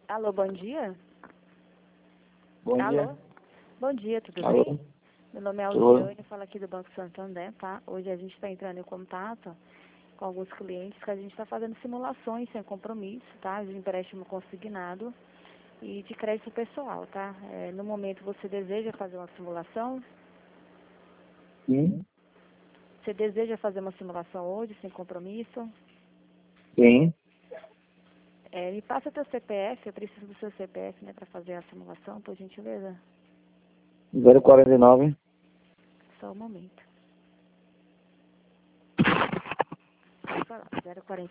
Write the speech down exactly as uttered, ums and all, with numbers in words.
Alô, bom dia? Bom Alô? dia. Bom dia, tudo Alô? bem? Meu nome é Tudo. Alcione, falo aqui do Banco Santander, tá? Hoje a gente está entrando em contato com alguns clientes que a gente está fazendo simulações sem compromisso, tá? De empréstimo consignado e de crédito pessoal, tá? É, no momento você deseja fazer uma simulação? Sim. Você deseja fazer uma simulação hoje sem compromisso? Sim. É, me passa teu C P F, eu preciso do seu C P F, né, para fazer a simulação, por gentileza. zero quarenta e nove. Só um momento. Pode falar, zero quarenta